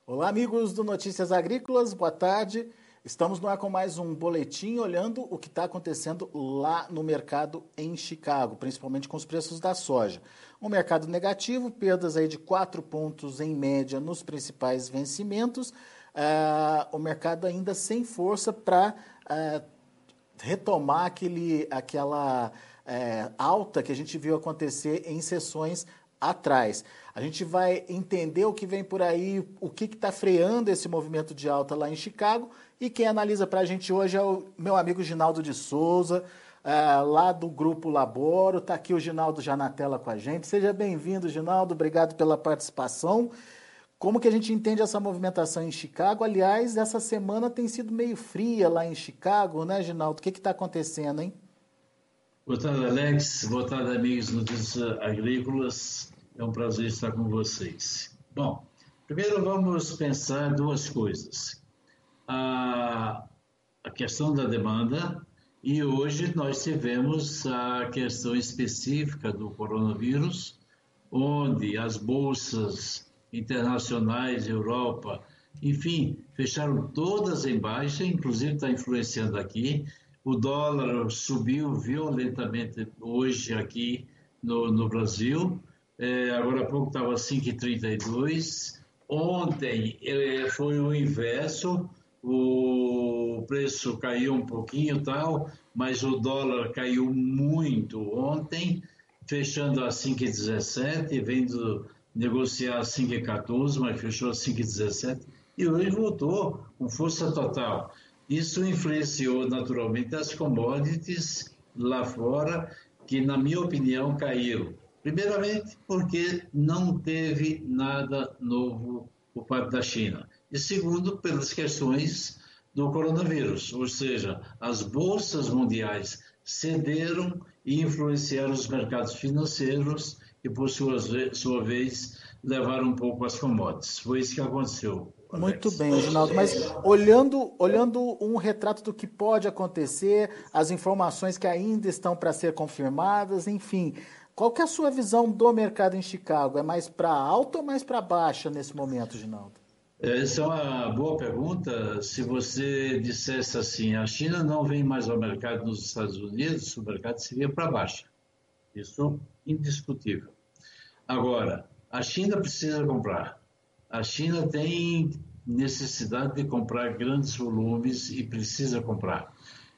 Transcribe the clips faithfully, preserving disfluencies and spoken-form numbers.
Olá, amigos do Notícias Agrícolas, boa tarde. Estamos no ar com mais um boletim olhando o que está acontecendo lá no mercado em Chicago, principalmente com os preços da soja. Um mercado negativo, perdas aí de quatro pontos em média nos principais vencimentos. Uh, o mercado ainda sem força para uh, retomar aquele, aquela uh, alta que a gente viu acontecer em sessões atrás. A gente vai entender o que vem por aí, o que está freando esse movimento de alta lá em Chicago, e quem analisa para a gente hoje é o meu amigo Ginaldo de Souza, uh, lá do Grupo Laboro. Está aqui o Ginaldo já na tela com a gente. Seja bem-vindo, Ginaldo, obrigado pela participação. Como que a gente entende essa movimentação em Chicago? Aliás, essa semana tem sido meio fria lá em Chicago, né, Ginaldo? O que está acontecendo, hein? Boa tarde, Alex. Boa tarde, amigos do Notícias Agrícolas. É um prazer estar com vocês. Bom, primeiro vamos pensar duas coisas. A, a questão da demanda, e hoje nós tivemos a questão específica do coronavírus, onde as bolsas internacionais, Europa, enfim, fecharam todas em baixa, inclusive está influenciando aqui. O dólar subiu violentamente hoje aqui no, no Brasil. É, agora há pouco estava cinco e trinta e dois. Ontem é, foi o inverso. O preço caiu um pouquinho tal, mas o dólar caiu muito ontem, fechando a cinco e dezessete, vendo negociar a cinco e quatorze, mas fechou a cinco e dezessete. E hoje voltou com força total. Isso influenciou naturalmente as commodities lá fora, que, na minha opinião, caíram. Primeiramente, porque não teve nada novo por parte da China. E segundo, pelas questões do coronavírus, ou seja, as bolsas mundiais cederam e influenciaram os mercados financeiros e, por sua, sua vez, levaram um pouco as commodities. Foi isso que aconteceu. Alex. Muito bem, Reginaldo, mas olhando, olhando um retrato do que pode acontecer, as informações que ainda estão para ser confirmadas, enfim, qual que é a sua visão do mercado em Chicago? É mais para alta ou mais para baixa nesse momento, Reginaldo? Essa é uma boa pergunta. Se você dissesse assim, a China não vem mais ao mercado nos Estados Unidos, o mercado seria para baixo. Isso é indiscutível. Agora, a China precisa comprar. A China tem necessidade de comprar grandes volumes e precisa comprar.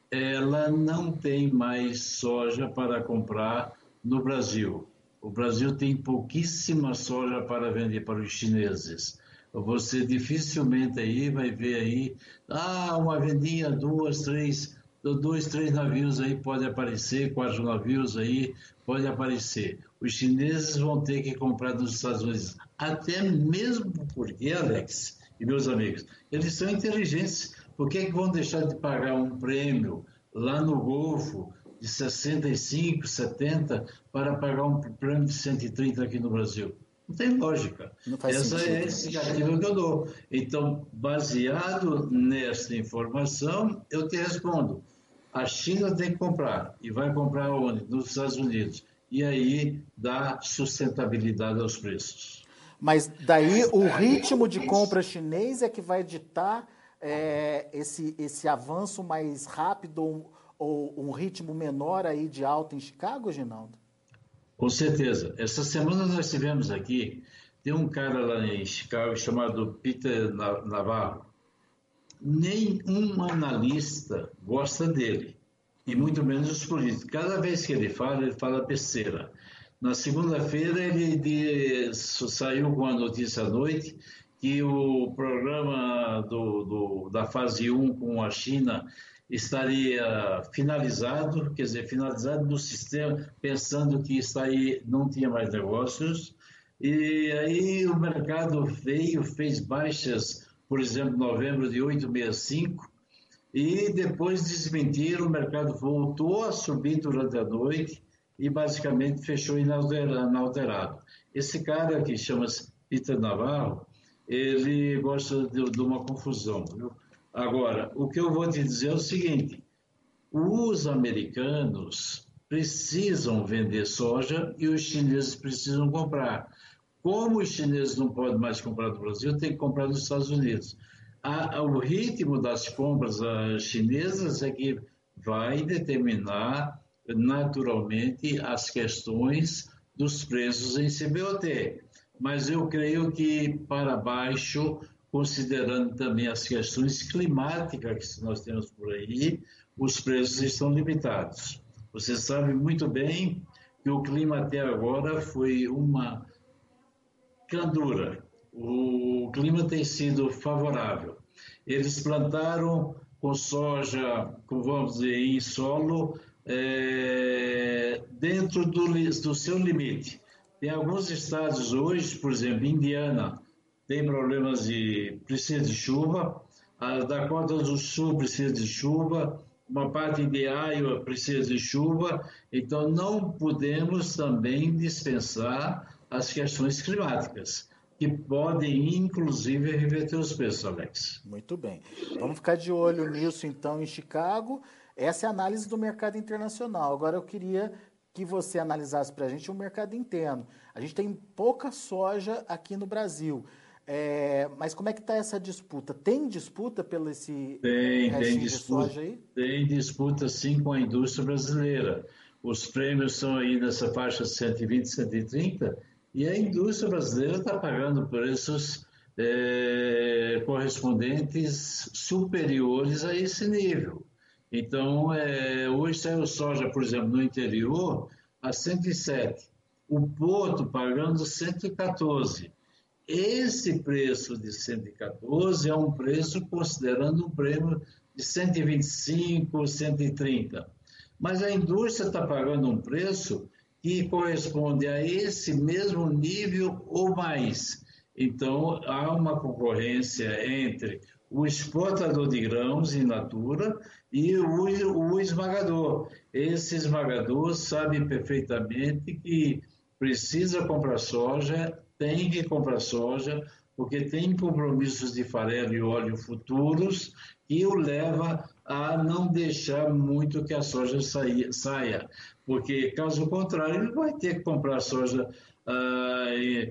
Ela não tem mais soja para comprar no Brasil. O Brasil tem pouquíssima soja para vender para os chineses. Você dificilmente aí vai ver aí, ah, uma vendinha, duas, três, dois, três navios aí pode aparecer, quatro navios aí pode aparecer. Os chineses vão ter que comprar dos Estados Unidos, até mesmo porque, Alex e meus amigos, eles são inteligentes. Por que, que vão deixar de pagar um prêmio lá no Golfo de sessenta e cinco, setenta para pagar um prêmio de cento e trinta aqui no Brasil? Não tem lógica. Não faz Essa sentido. é a estimativa que eu dou. Então, baseado nessa informação, eu te respondo. A China tem que comprar. E vai comprar onde? Nos Estados Unidos. E aí dá sustentabilidade aos preços. Mas daí o ritmo de compra chinês é que vai ditar é, esse, esse avanço mais rápido ou, ou um ritmo menor aí de alta em Chicago, Ginaldo? Com certeza. Essa semana nós tivemos aqui, tem um cara lá em Chicago chamado Peter Navarro. Nenhum analista gosta dele, e muito menos os políticos. Cada vez que ele fala, ele fala besteira. Na segunda-feira ele de, saiu com a notícia à noite que o programa do, do, da fase um com a China estaria finalizado, quer dizer, finalizado no sistema, pensando que isso aí não tinha mais negócios. E aí o mercado veio, fez baixas, por exemplo, novembro de oito vírgula sessenta e cinco, e depois desmentiram, o mercado voltou a subir durante a noite e basicamente fechou inalterado. Esse cara que chama-se Peter Navarro, ele gosta de, de uma confusão, viu? Agora, o que eu vou te dizer é o seguinte, os americanos precisam vender soja e os chineses precisam comprar. Como os chineses não podem mais comprar do Brasil, tem que comprar dos Estados Unidos. A, a, o ritmo das compras a, chinesas é que vai determinar naturalmente as questões dos preços em C B O T. Mas eu creio que para baixo, considerando também as questões climáticas que nós temos por aí, os preços estão limitados. Você sabe muito bem que o clima até agora foi uma candura. O clima tem sido favorável. Eles plantaram com soja, com, vamos dizer, em solo, é, dentro do, do seu limite. Tem alguns estados hoje, por exemplo, Indiana, tem problemas de precisa de chuva, a Dakota do Sul precisa de chuva, uma parte de Iowa precisa de chuva, então não podemos também dispensar as questões climáticas, que podem, inclusive, reverter os preços, Alex. Muito bem. Vamos ficar de olho nisso, então, em Chicago. Essa é a análise do mercado internacional. Agora, eu queria que você analisasse para a gente o mercado interno. A gente tem pouca soja aqui no Brasil. É, mas como é que está essa disputa? Tem disputa pelo esse tem, restinho tem de disputa, soja aí? Tem disputa, sim, com a indústria brasileira. Os prêmios são aí nessa faixa de cento e vinte, cento e trinta, e a indústria brasileira está pagando preços é, correspondentes superiores a esse nível. Então, é, hoje saiu soja, por exemplo, no interior, a cento e sete. O Porto pagando cento e quatorze. Esse preço de cento e quatorze é um preço considerando um prêmio de cento e vinte e cinco, cento e trinta. Mas a indústria está pagando um preço que corresponde a esse mesmo nível ou mais. Então, há uma concorrência entre o exportador de grãos in natura e o, o esmagador. Esse esmagador sabe perfeitamente que precisa comprar soja, tem que comprar soja, porque tem compromissos de farelo e óleo futuros que o leva a não deixar muito que a soja saia, porque caso contrário ele vai ter que comprar soja ah,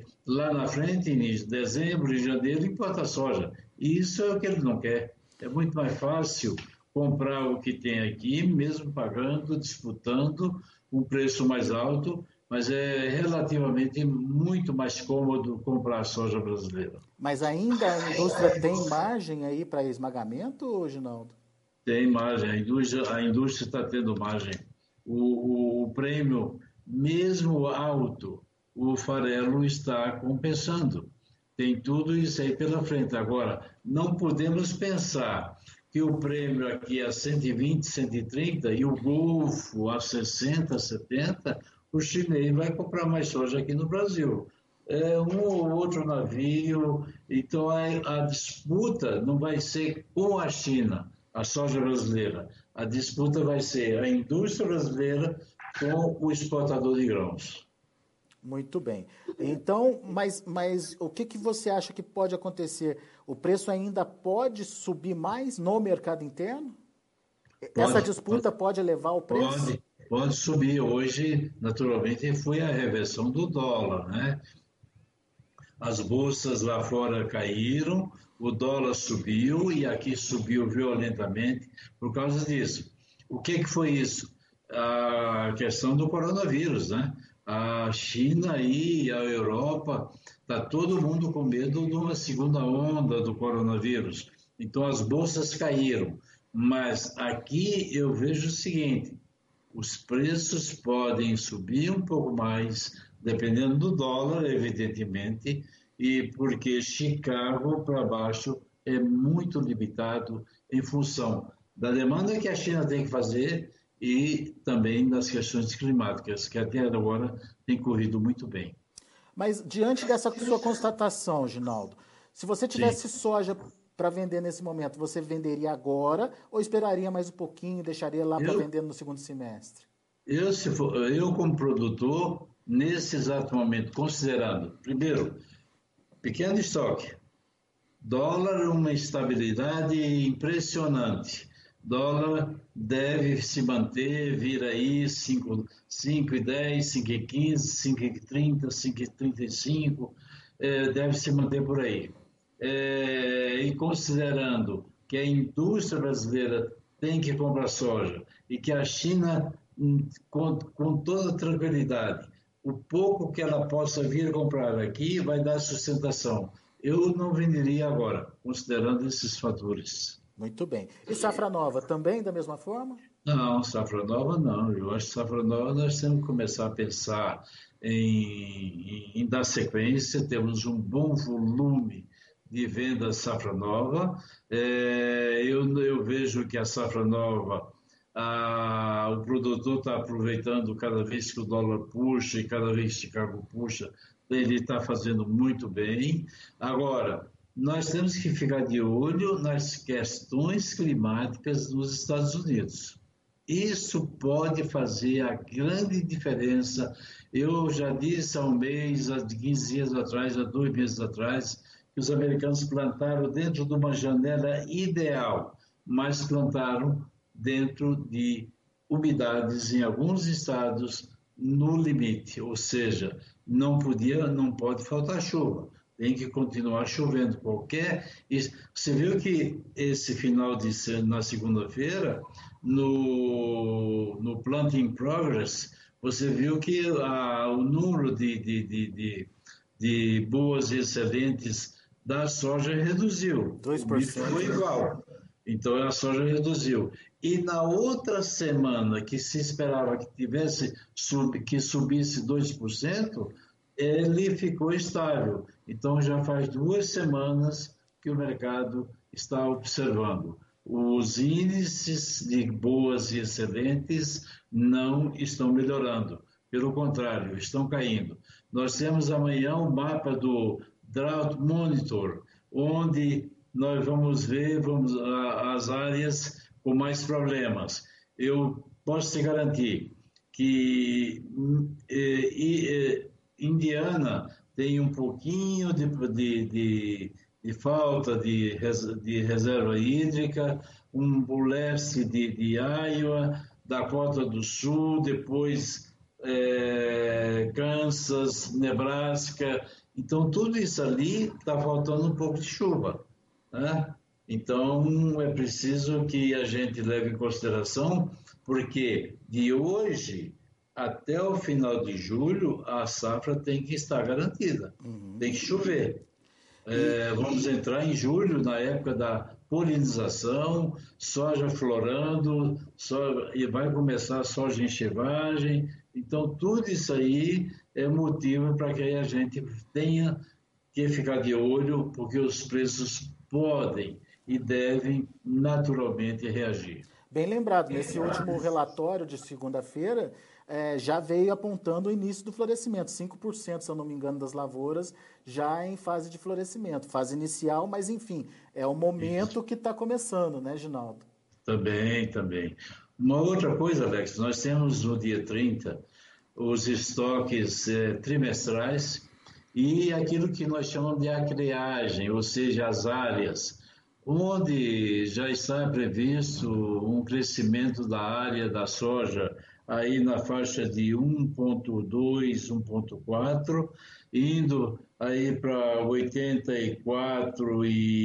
lá na frente, em dezembro, em janeiro, importa soja. E isso é o que ele não quer. É muito mais fácil comprar o que tem aqui, mesmo pagando, disputando um preço mais alto, mas é relativamente muito mais cômodo comprar soja brasileira. Mas ainda a indústria tem margem aí para esmagamento, Ginaldo? Tem margem, a indústria a indústria está tendo margem. O, o, o prêmio, mesmo alto, o farelo está compensando. Tem tudo isso aí pela frente. Agora, não podemos pensar que o prêmio aqui é cento e vinte, cento e trinta e o Golfo a sessenta, setenta, o chinês vai comprar mais soja aqui no Brasil. É um ou outro navio, então a, a disputa não vai ser com a China, a soja brasileira. A disputa vai ser a indústria brasileira com o exportador de grãos. Muito bem. Então, mas, mas o que, que você acha que pode acontecer? O preço ainda pode subir mais no mercado interno? Pode, Essa disputa pode, pode elevar o preço? Pode, pode subir. Hoje, naturalmente, foi a reversão do dólar, né? As bolsas lá fora caíram, o dólar subiu e aqui subiu violentamente por causa disso. O que, que foi isso? A questão do coronavírus, né? A China e a Europa, está todo mundo com medo de uma segunda onda do coronavírus. Então as bolsas caíram. Mas aqui eu vejo o seguinte, os preços podem subir um pouco mais, dependendo do dólar, evidentemente, e porque Chicago para baixo é muito limitado em função da demanda que a China tem que fazer e também das questões climáticas, que até agora tem corrido muito bem. Mas diante dessa sua constatação, Ginaldo, se você tivesse Sim. soja para vender nesse momento, você venderia agora ou esperaria mais um pouquinho e deixaria lá para vender no segundo semestre? Eu, se for, eu, como produtor, nesse exato momento, considerando, primeiro, pequeno estoque, dólar, uma estabilidade impressionante. Dólar deve se manter, vir aí cinco e dez, cinco e quinze, cinco e trinta, cinco e trinta e cinco, é, deve se manter por aí. É, e considerando que a indústria brasileira tem que comprar soja e que a China, com, com toda tranquilidade, o pouco que ela possa vir comprar aqui vai dar sustentação. Eu não venderia agora, considerando esses fatores. Muito bem. E safra nova também da mesma forma? Não, safra nova não. Eu acho que safra nova nós temos que começar a pensar em, em, em dar sequência, temos um bom volume de venda safra nova. É, eu, eu vejo que a safra nova, a, o produtor está aproveitando cada vez que o dólar puxa e cada vez que Chicago puxa, ele está fazendo muito bem. Agora, nós temos que ficar de olho nas questões climáticas nos Estados Unidos. Isso pode fazer a grande diferença. Eu já disse há um mês, há quinze dias atrás, há dois meses atrás, que os americanos plantaram dentro de uma janela ideal, mas plantaram dentro de umidades em alguns estados no limite, ou seja, não podia, não pode faltar chuva, tem que continuar chovendo. Qualquer, você viu que esse final de na segunda-feira no, no Planting Progress, você viu que a, o número de, de, de, de, de boas e excelentes da soja reduziu. dois por cento. O milho foi igual. Então a soja reduziu. E na outra semana que se esperava que tivesse sub, que subisse dois por cento, ele ficou estável. Então já faz duas semanas que o mercado está observando. Os índices de boas e excelentes não estão melhorando. Pelo contrário, estão caindo. Nós temos amanhã o mapa do Drought Monitor, onde nós vamos ver vamos, a, as áreas com mais problemas. Eu posso te garantir que e, e, Indiana tem um pouquinho de, de, de, de falta de, de reserva hídrica, um o leste de, de Iowa, Dakota do Sul, depois é, Kansas, Nebraska. Então, tudo isso ali está faltando um pouco de chuva, né? Então, é preciso que a gente leve em consideração, porque de hoje até o final de julho, a safra tem que estar garantida, uhum. Tem que chover. É, vamos entrar em julho, na época da polinização, soja florando, soja, e vai começar a soja em chevagem. Então, tudo isso aí é motivo para que a gente tenha que ficar de olho, porque os preços podem e devem naturalmente reagir. Bem lembrado, nesse último relatório de segunda-feira, é, já veio apontando o início do florescimento, cinco por cento, se eu não me engano, das lavouras já em fase de florescimento, fase inicial, mas enfim, é o momento Isso. que está começando, né, Ginaldo? Também, também. Uma outra coisa, Alex, nós temos no dia trinta os estoques é, trimestrais e aquilo que nós chamamos de acreagem, ou seja, as áreas, onde já está previsto um crescimento da área da soja aí na faixa de um vírgula dois, um vírgula quatro, indo aí para oitenta e quatro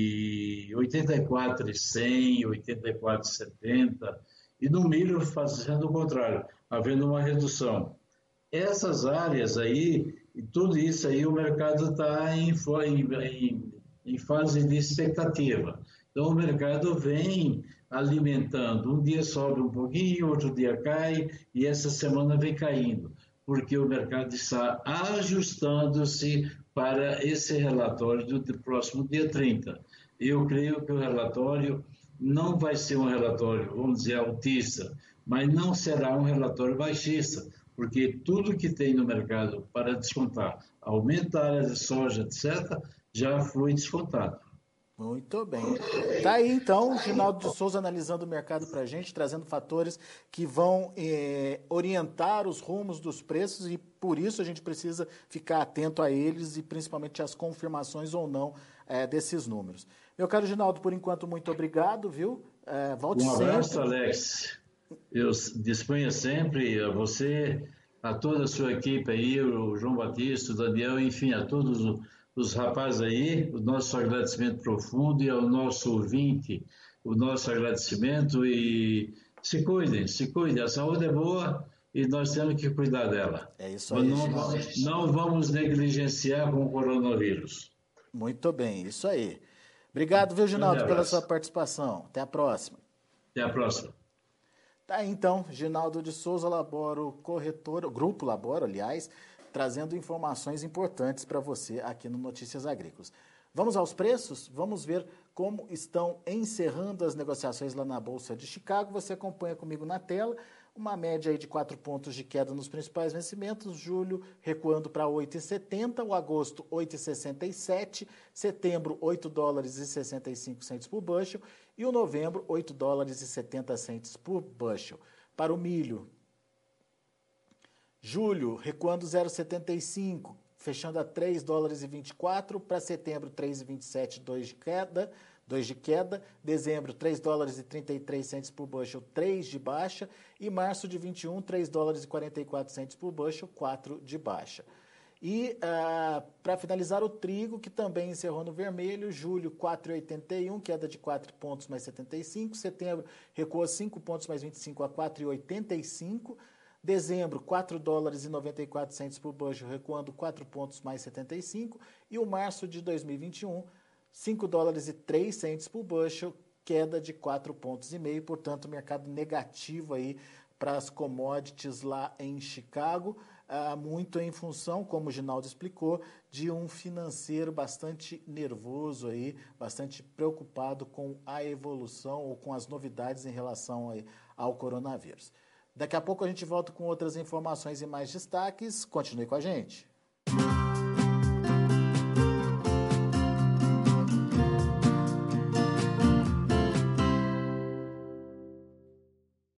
e oitenta e quatro e cem, oitenta e quatro e setenta, e no milho fazendo o contrário, havendo uma redução. Essas áreas aí, e tudo isso aí, o mercado está em, em, em fase de expectativa. Então, o mercado vem alimentando. Um dia sobe um pouquinho, outro dia cai, e essa semana vem caindo, porque o mercado está ajustando-se para esse relatório do, do próximo dia trinta. Eu creio que o relatório não vai ser um relatório, vamos dizer, altista, mas não será um relatório baixista, porque tudo que tem no mercado para descontar, aumentar a área de soja, etcétera, já foi descontado. Muito bem. Tá aí então o Ginaldo de Souza analisando o mercado para a gente, trazendo fatores que vão eh, orientar os rumos dos preços e por isso a gente precisa ficar atento a eles e principalmente às confirmações ou não eh, desses números. Meu caro Ginaldo, por enquanto, muito obrigado, viu? Eh, volte um abraço, sempre. Alex. Eu disponho sempre a você, a toda a sua equipe aí, o João Batista, o Daniel, enfim, a todos os rapazes aí, o nosso agradecimento profundo e ao nosso ouvinte, o nosso agradecimento e se cuidem, se cuidem. A saúde é boa e nós temos que cuidar dela. É isso aí, não, Ginaldo. não vamos negligenciar com o coronavírus. Muito bem, isso aí. Obrigado, viu, Ginaldo, pela sua participação. Até a próxima. Até a próxima. Tá aí, então, Ginaldo de Souza Laboro, corretor, Grupo Laboro, aliás, trazendo informações importantes para você aqui no Notícias Agrícolas. Vamos aos preços? Vamos ver como estão encerrando as negociações lá na Bolsa de Chicago. Você acompanha comigo na tela. Uma média aí de quatro pontos de queda nos principais vencimentos. Julho recuando para oito vírgula setenta, o agosto oito vírgula sessenta e sete, setembro oito dólares e sessenta e cinco centos por bushel e o novembro oito dólares e setenta centos por bushel. Para o milho, julho recuando zero vírgula setenta e cinco, fechando a três dólares e vinte e quatro, para setembro três vírgula vinte e sete, dois de queda. dois de queda, dezembro três dólares e trinta e três centos por bushel, três de baixa, e março de vinte e um, três dólares e quarenta e quatro centos por bushel, quatro de baixa. E ah, para finalizar o trigo, que também encerrou no vermelho, julho quatro vírgula oitenta e um, queda de quatro pontos mais setenta e cinco, setembro recuou cinco pontos mais vinte e cinco a quatro vírgula oitenta e cinco, dezembro quatro dólares e noventa e quatro centos por bushel, recuando quatro pontos mais setenta e cinco, e o março de dois mil e vinte e um, cinco dólares e três centos por bushel, queda de quatro pontos e meio, portanto, mercado negativo aí para as commodities lá em Chicago, ah, muito em função, como o Ginaldo explicou, de um financeiro bastante nervoso aí, bastante preocupado com a evolução ou com as novidades em relação aí ao coronavírus. Daqui a pouco a gente volta com outras informações e mais destaques. Continue com a gente.